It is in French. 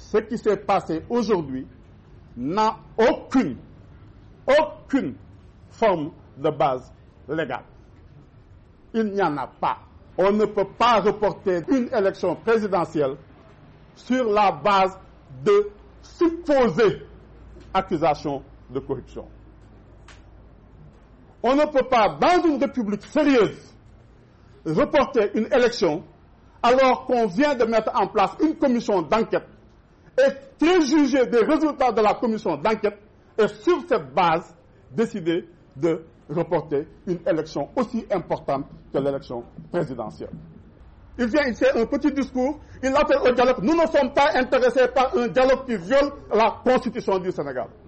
ce qui s'est passé aujourd'hui n'a aucune forme de base légale. Il n'y en a pas. On ne peut pas reporter une élection présidentielle sur la base de supposées accusations de corruption. On ne peut pas, dans une république sérieuse, reporter une élection alors qu'on vient de mettre en place une commission d'enquête et préjuger des résultats de la commission d'enquête et sur cette base décider de reporter une élection aussi importante que l'élection présidentielle. Il vient ici un petit discours, il appelle au dialogue. Nous ne sommes pas intéressés par un dialogue qui viole la Constitution du Sénégal.